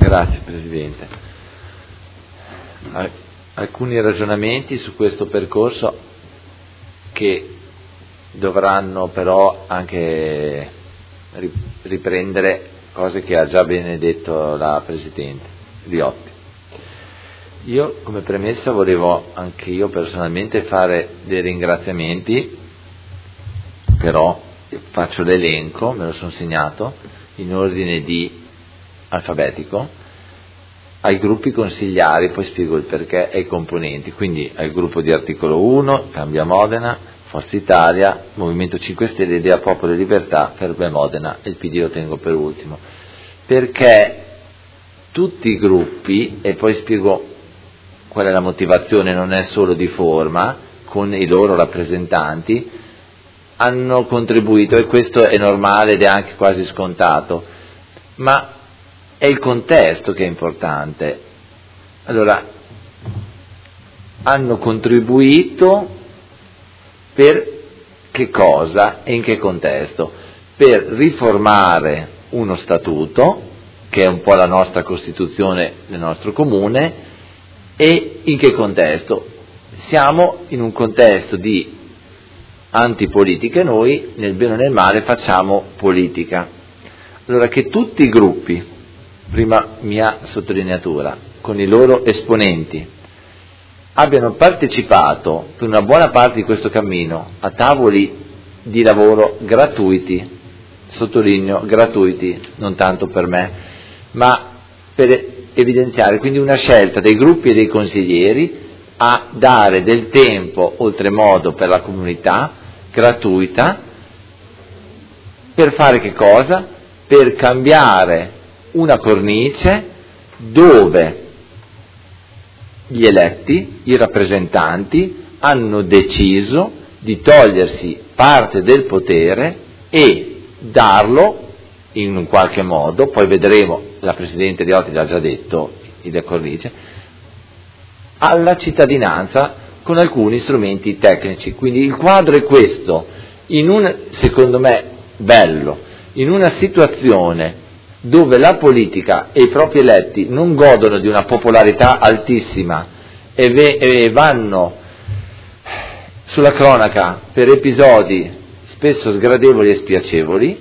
Grazie Presidente. Alcuni ragionamenti su questo percorso che dovranno però anche riprendere cose che ha già bene detto la Presidente Riotti. Io come premessa volevo anche io personalmente fare dei ringraziamenti, però faccio l'elenco, me lo sono segnato in ordine di alfabetico, ai gruppi consigliari, poi spiego il perché, e ai componenti, quindi al gruppo di articolo 1, Cambia Modena, Forza Italia, Movimento 5 Stelle, Idea Popolo e Libertà, Ferbe Modena, e il PD lo tengo per ultimo, perché tutti i gruppi, e poi spiego qual è la motivazione, non è solo di forma, con i loro rappresentanti, hanno contribuito, e questo è normale ed è anche quasi scontato, ma è il contesto che è importante. Allora, hanno contribuito per che cosa e in che contesto? Per riformare uno statuto, che è un po' la nostra Costituzione del nostro comune, e in che contesto? Siamo in un contesto di antipolitica, noi nel bene o nel male facciamo politica. Allora, che tutti i gruppi, prima mia sottolineatura, con i loro esponenti, abbiano partecipato per una buona parte di questo cammino a tavoli di lavoro gratuiti, sottolineo gratuiti, non tanto per me, ma per evidenziare quindi una scelta dei gruppi e dei consiglieri a dare del tempo oltremodo per la comunità, gratuita, per fare che cosa? Per cambiare una cornice dove gli eletti, i rappresentanti, hanno deciso di togliersi parte del potere e darlo in un qualche modo, poi vedremo, la Presidente Riotti l'ha già detto, la cornice, alla cittadinanza con alcuni strumenti tecnici. Quindi il quadro è questo, secondo me bello, in una situazione dove la politica e i propri eletti non godono di una popolarità altissima e vanno sulla cronaca per episodi spesso sgradevoli e spiacevoli,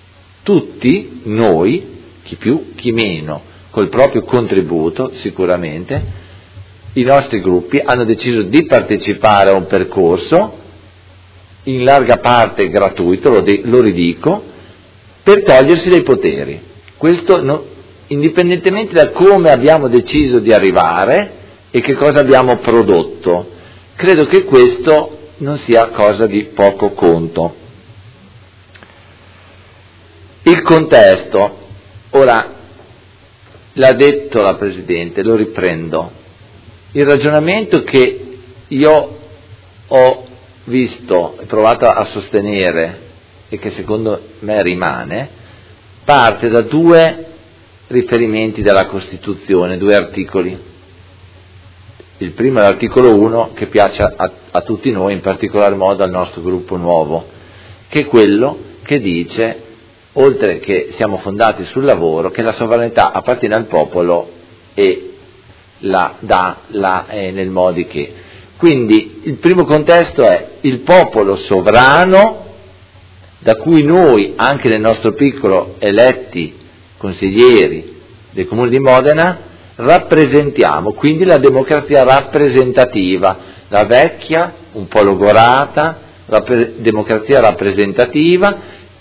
tutti noi, chi più, chi meno, col proprio contributo sicuramente, i nostri gruppi hanno deciso di partecipare a un percorso in larga parte gratuito, lo ridico, per togliersi dei poteri. Questo indipendentemente da come abbiamo deciso di arrivare e che cosa abbiamo prodotto, credo che questo non sia cosa di poco conto. Il contesto, ora l'ha detto la Presidente, lo riprendo. Il ragionamento che io ho visto e provato a sostenere e che secondo me rimane, parte da due riferimenti della Costituzione, due articoli. Il primo è l'articolo 1, che piace a tutti noi, in particolar modo al nostro gruppo nuovo, che è quello che dice, oltre che siamo fondati sul lavoro, che la sovranità appartiene al popolo e la dà nel modi che. Quindi il primo contesto è il popolo sovrano, da cui noi, anche nel nostro piccolo eletti consiglieri del Comune di Modena, rappresentiamo, quindi la democrazia rappresentativa, la vecchia, un po' logorata, democrazia rappresentativa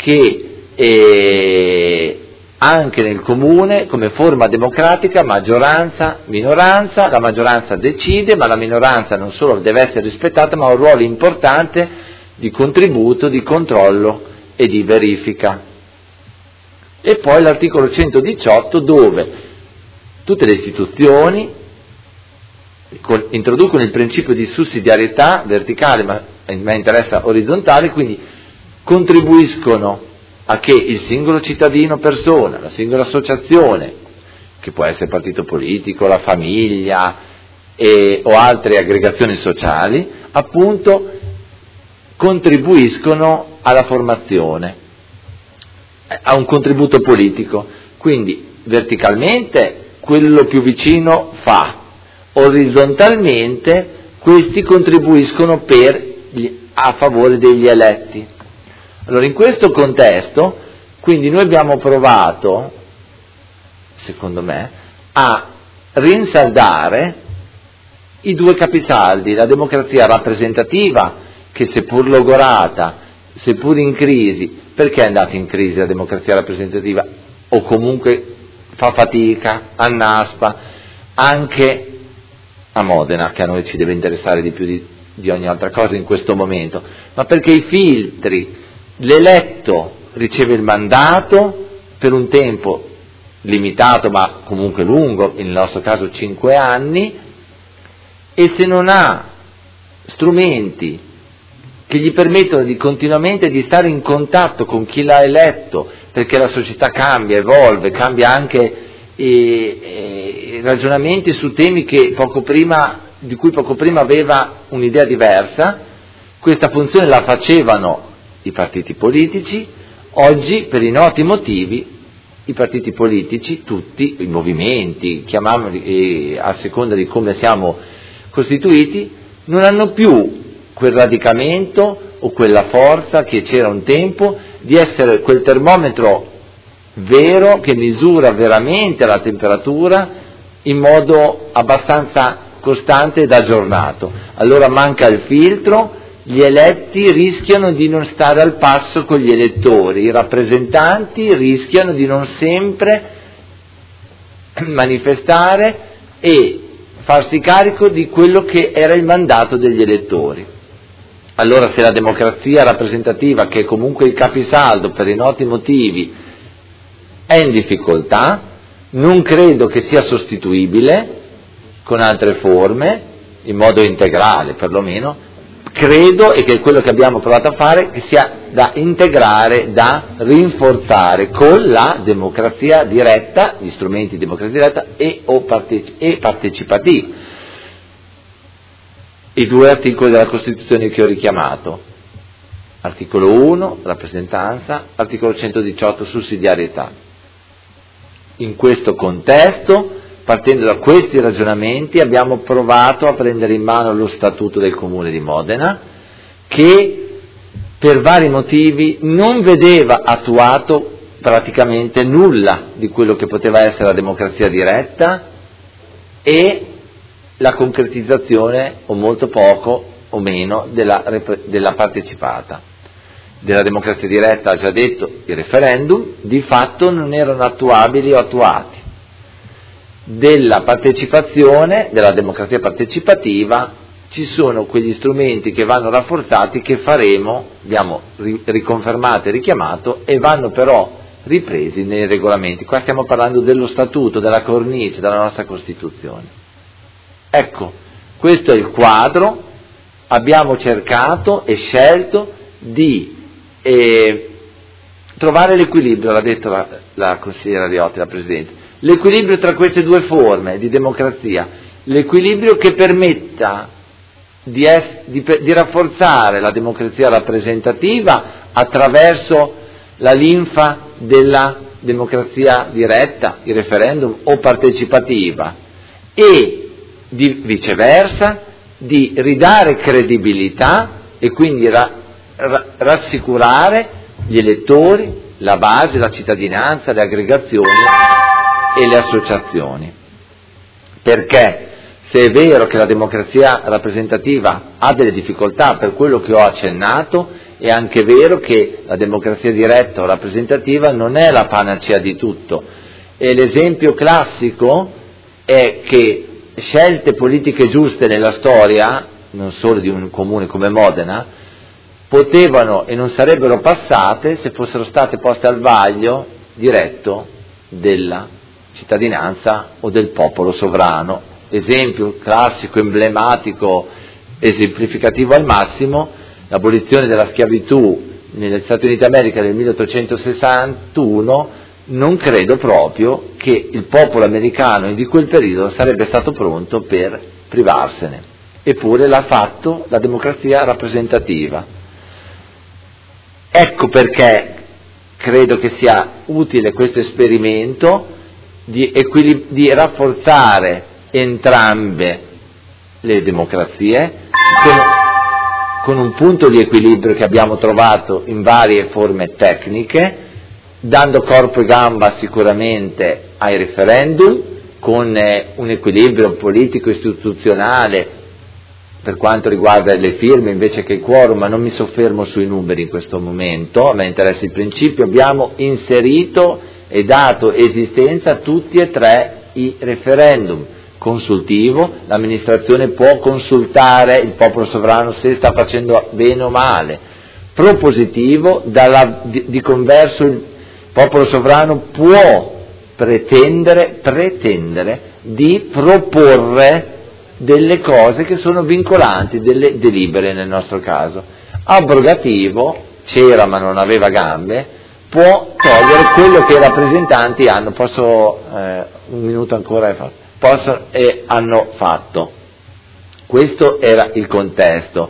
che anche nel Comune, come forma democratica, maggioranza, minoranza, la maggioranza decide, ma la minoranza non solo deve essere rispettata, ma ha un ruolo importante di contributo, di controllo e di verifica. E poi l'articolo 118, dove tutte le istituzioni introducono il principio di sussidiarietà verticale, ma a me interessa orizzontale, quindi contribuiscono a che il singolo cittadino persona, la singola associazione, che può essere partito politico, la famiglia o altre aggregazioni sociali, appunto contribuiscono alla formazione, a un contributo politico. Quindi verticalmente quello più vicino fa. Orizzontalmente questi contribuiscono a favore degli eletti. Allora, in questo contesto, quindi noi abbiamo provato, secondo me, a rinsaldare i due capisaldi, la democrazia rappresentativa, che seppur logorata, seppur in crisi, perché è andata in crisi la democrazia rappresentativa? O comunque fa fatica, annaspa, anche a Modena, che a noi ci deve interessare di più di ogni altra cosa in questo momento, ma perché i filtri, l'eletto riceve il mandato per un tempo limitato ma comunque lungo, nel nostro caso 5 anni, e se non ha strumenti che gli permettono di continuamente di stare in contatto con chi l'ha eletto, perché la società cambia, evolve, cambia anche i ragionamenti su temi di cui poco prima aveva un'idea diversa. Questa funzione la facevano i partiti politici, oggi per i noti motivi i partiti politici, tutti i movimenti, chiamiamoli a seconda di come siamo costituiti, non hanno più quel radicamento o quella forza che c'era un tempo di essere quel termometro vero che misura veramente la temperatura in modo abbastanza costante ed aggiornato. Allora manca il filtro, gli eletti rischiano di non stare al passo con gli elettori, i rappresentanti rischiano di non sempre manifestare e farsi carico di quello che era il mandato degli elettori. Allora, se la democrazia rappresentativa, che è comunque il capisaldo per i noti motivi, è in difficoltà, non credo che sia sostituibile con altre forme, in modo integrale perlomeno, credo, e che è quello che abbiamo provato a fare, che sia da integrare, da rinforzare con la democrazia diretta, gli strumenti di democrazia diretta e partecipativa. I 2 articoli della Costituzione che ho richiamato, articolo 1, rappresentanza, articolo 118, sussidiarietà. In questo contesto, partendo da questi ragionamenti, abbiamo provato a prendere in mano lo Statuto del Comune di Modena, che per vari motivi non vedeva attuato praticamente nulla di quello che poteva essere la democrazia diretta e la concretizzazione, o molto poco o meno, della partecipata. Della democrazia diretta ha già detto il referendum, di fatto non erano attuabili o attuati. Della partecipazione, della democrazia partecipativa, ci sono quegli strumenti che vanno rafforzati, che faremo, abbiamo riconfermato e richiamato, e vanno però ripresi nei regolamenti. Qua stiamo parlando dello statuto, della cornice, della nostra Costituzione. Ecco, questo è il quadro. Abbiamo cercato e scelto di trovare l'equilibrio, l'ha detto la consigliera Riotti, la Presidente, l'equilibrio tra queste 2 forme di democrazia, l'equilibrio che permetta di rafforzare la democrazia rappresentativa attraverso la linfa della democrazia diretta, il referendum, o partecipativa, e viceversa di ridare credibilità e quindi rassicurare gli elettori, la base, la cittadinanza, le aggregazioni e le associazioni. Perché se è vero che la democrazia rappresentativa ha delle difficoltà per quello che ho accennato, è anche vero che la democrazia diretta o rappresentativa non è la panacea di tutto. E l'esempio classico è che scelte politiche giuste nella storia, non solo di un comune come Modena, potevano e non sarebbero passate se fossero state poste al vaglio diretto della cittadinanza o del popolo sovrano. Esempio classico, emblematico, esemplificativo al massimo, l'abolizione della schiavitù negli Stati Uniti d'America nel 1861. Non credo proprio che il popolo americano di quel periodo sarebbe stato pronto per privarsene, eppure l'ha fatto la democrazia rappresentativa. Ecco perché credo che sia utile questo esperimento, di rafforzare entrambe le democrazie con un punto di equilibrio che abbiamo trovato in varie forme tecniche, dando corpo e gamba sicuramente ai referendum, con un equilibrio politico istituzionale per quanto riguarda le firme invece che il quorum, ma non mi soffermo sui numeri in questo momento, a me interessa il principio. Abbiamo inserito e dato esistenza a tutti e tre i referendum. Consultivo, l'amministrazione può consultare il popolo sovrano se sta facendo bene o male. Propositivo, di converso il popolo sovrano può pretendere di proporre delle cose che sono vincolanti, delle delibere nel nostro caso. Abrogativo, c'era ma non aveva gambe, può togliere quello che i rappresentanti hanno, un minuto ancora, hanno fatto. Questo era il contesto.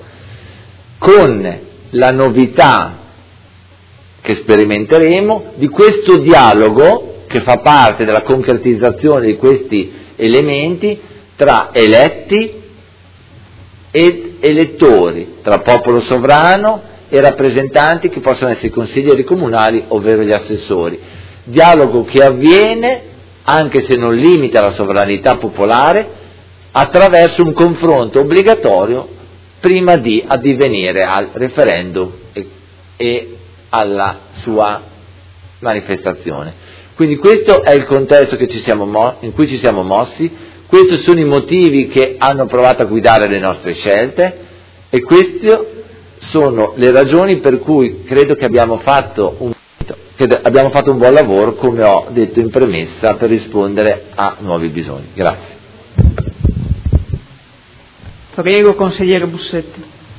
Con la novità che sperimenteremo di questo dialogo che fa parte della concretizzazione di questi elementi tra eletti ed elettori, tra popolo sovrano e rappresentanti che possono essere i consiglieri comunali ovvero gli assessori. Dialogo che avviene, anche se non limita la sovranità popolare, attraverso un confronto obbligatorio prima di addivenire al referendum e alla sua manifestazione. Quindi questo è il contesto in cui ci siamo mossi, questi sono i motivi che hanno provato a guidare le nostre scelte e queste sono le ragioni per cui credo che abbiamo fatto un buon lavoro, come ho detto in premessa, per rispondere a nuovi bisogni. Grazie. Prego, consigliere Bussetti.